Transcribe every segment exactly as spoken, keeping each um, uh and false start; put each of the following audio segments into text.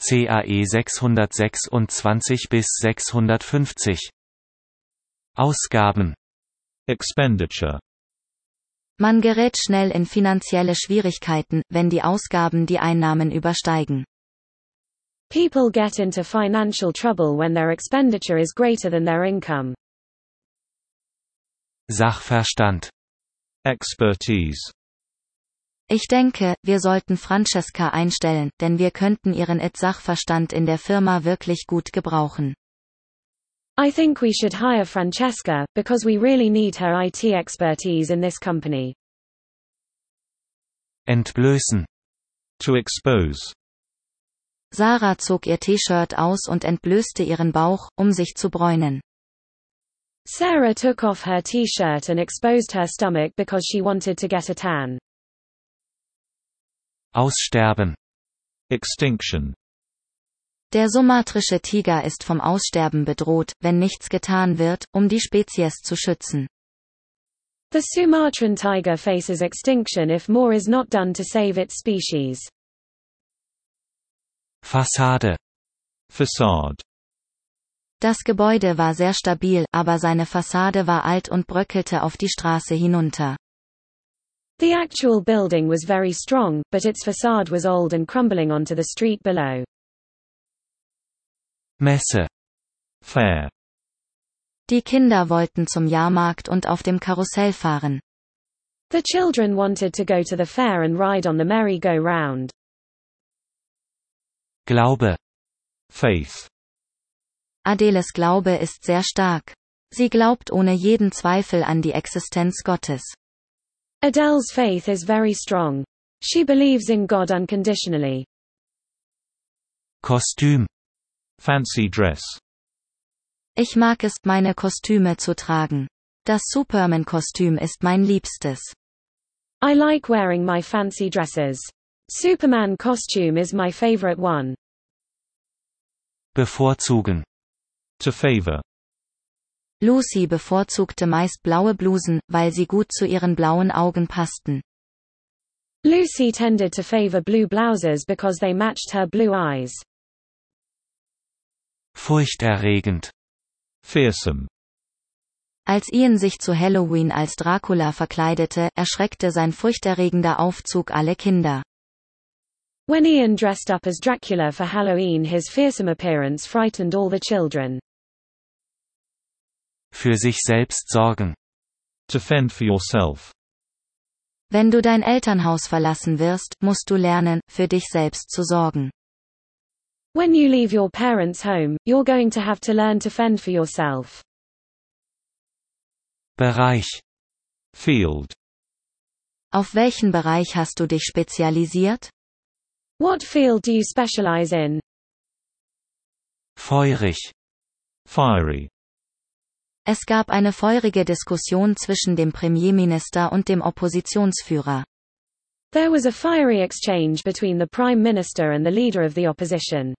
C A E sechshundertsechsundzwanzig bis sechshundertfünfzig. Ausgaben. Expenditure. Man gerät schnell in finanzielle Schwierigkeiten, wenn die Ausgaben die Einnahmen übersteigen. People get into financial trouble when their expenditure is greater than their income. Sachverstand. Expertise. Ich denke, wir sollten Francesca einstellen, denn wir könnten ihren I T-Sachverstand in der Firma wirklich gut gebrauchen. I think we should hire Francesca, because we really need her I T expertise in this company. Entblößen. To expose. Sarah zog ihr T-Shirt aus und entblößte ihren Bauch, um sich zu bräunen. Sarah took off her T-shirt and exposed her stomach because she wanted to get a tan. Aussterben. Extinction. Der sumatrische Tiger ist vom Aussterben bedroht, wenn nichts getan wird, um die Spezies zu schützen. The Sumatran tiger faces extinction if more is not done to save its species. Fassade. Facade. Das Gebäude war sehr stabil, aber seine Fassade war alt und bröckelte auf die Straße hinunter. The actual building was very strong, but its facade was old and crumbling onto the street below. Messe. Fair. Die Kinder wollten zum Jahrmarkt und auf dem Karussell fahren. The children wanted to go to the fair and ride on the merry-go-round. Glaube. Faith. Adeles Glaube ist sehr stark. Sie glaubt ohne jeden Zweifel an die Existenz Gottes. Adele's faith is very strong. She believes in God unconditionally. Kostüm. Fancy dress. Ich mag es, meine Kostüme zu tragen. Das Superman-Kostüm ist mein liebstes. I like wearing my fancy dresses. Superman costume is my favorite one. Bevorzugen. To favor. Lucy bevorzugte meist blaue Blusen, weil sie gut zu ihren blauen Augen passten. Lucy tended to favor blue blouses because they matched her blue eyes. Furchterregend. Fearsome. Als Ian sich zu Halloween als Dracula verkleidete, erschreckte sein furchterregender Aufzug alle Kinder. When Ian dressed up as Dracula for Halloween, his fearsome appearance frightened all the children. Für sich selbst sorgen. To fend for yourself. Wenn du dein Elternhaus verlassen wirst, musst du lernen, für dich selbst zu sorgen. When you leave your parents' home, you're going to have to learn to fend for yourself. Bereich. Field. Auf welchen Bereich hast du dich spezialisiert? What field do you specialize in? Feurig. Fiery. Es gab eine feurige Diskussion zwischen dem Premierminister und dem Oppositionsführer. There was a fiery exchange between the Prime Minister and the leader of the opposition.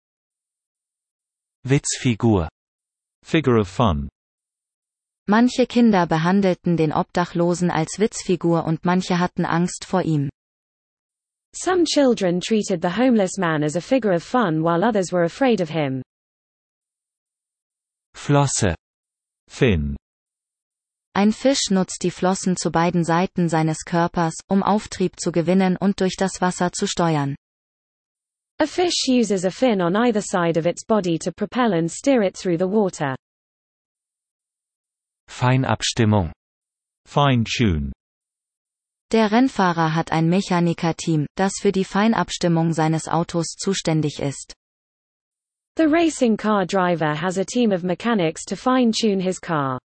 Witzfigur. Figure of fun. Manche Kinder behandelten den Obdachlosen als Witzfigur und manche hatten Angst vor ihm. Some children treated the homeless man as a figure of fun while others were afraid of him. Flosse. Fin. Ein Fisch nutzt die Flossen zu beiden Seiten seines Körpers, um Auftrieb zu gewinnen und durch das Wasser zu steuern. A fish uses a fin on either side of its body to propel and steer it through the water. Feinabstimmung. Fine tune. Der Rennfahrer hat ein Mechanikerteam, das für die Feinabstimmung seines Autos zuständig ist. The racing car driver has a team of mechanics to fine-tune his car.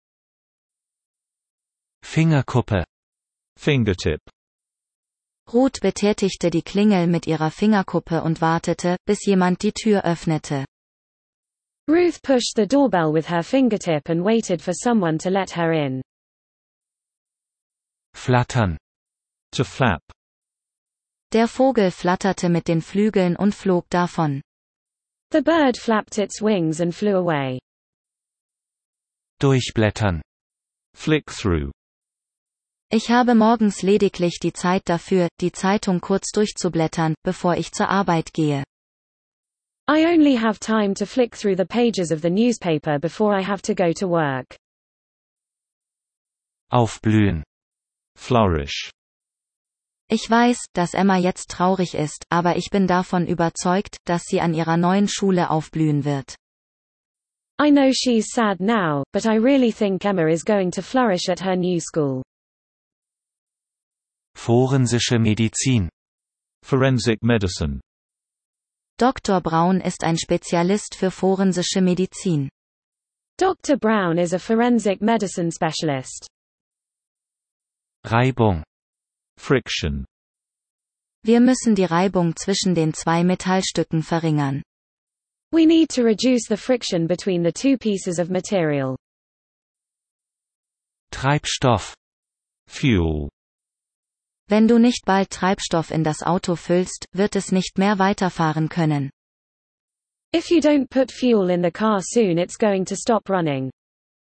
Fingerkuppe. Fingertip. Ruth betätigte die Klingel mit ihrer Fingerkuppe und wartete, bis jemand die Tür öffnete. Ruth pushed the doorbell with her fingertip and waited for someone to let her in. Flattern. To flap. Der Vogel flatterte mit den Flügeln und flog davon. The bird flapped its wings and flew away. Durchblättern. Flick through. Ich habe morgens lediglich die Zeit dafür, die Zeitung kurz durchzublättern, bevor ich zur Arbeit gehe. I only have time to flick through the pages of the newspaper before I have to go to work. Aufblühen. Flourish. Ich weiß, dass Emma jetzt traurig ist, aber ich bin davon überzeugt, dass sie an ihrer neuen Schule aufblühen wird. I know she's sad now, but I really think Emma is going to flourish at her new school. Forensische Medizin. Forensic medicine. Doktor Braun ist ein Spezialist für forensische Medizin. Doctor Brown is a forensic medicine specialist. Reibung. Friction. Wir müssen die Reibung zwischen den zwei Metallstücken verringern. We need to reduce the friction between the two pieces of material. Treibstoff. Fuel. Wenn du nicht bald Treibstoff in das Auto füllst, wird es nicht mehr weiterfahren können. If you don't put fuel in the car soon, it's going to stop running.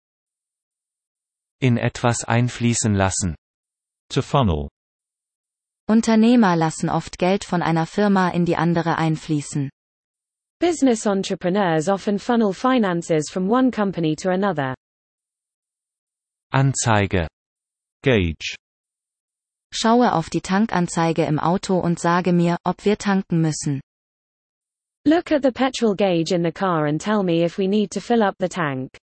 In etwas einfließen lassen. To funnel. Unternehmer lassen oft Geld von einer Firma in die andere einfließen. Business entrepreneurs often funnel finances from one company to another. Anzeige. Gauge. Schaue auf die Tankanzeige im Auto und sage mir, ob wir tanken müssen. Look at the petrol gauge in the car and tell me if we need to fill up the tank.